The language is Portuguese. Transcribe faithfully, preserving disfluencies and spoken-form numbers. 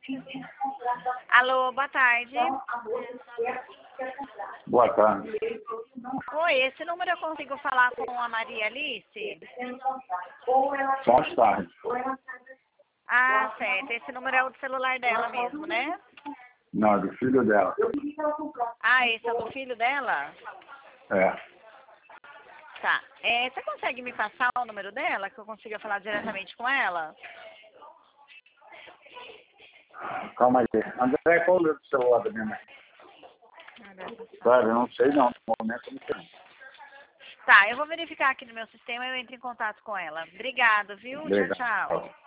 Alô, boa tarde. Boa tarde. Oi, esse número eu consigo falar com a Maria Alice? Só mais tarde. Ah, certo. Esse número é o do celular dela mesmo, né? Não, é do filho dela. Ah, esse é o do filho dela? É. Tá. É, você consegue me passar o número dela, que eu consiga falar diretamente com ela? Calma aí. André, qual é o número do celular da minha mãe? Claro, eu não sei não. No momento eu não sei. Tá, eu vou verificar aqui no meu sistema e eu entro em contato com ela. Obrigada, viu? Obrigado. Tchau, tchau.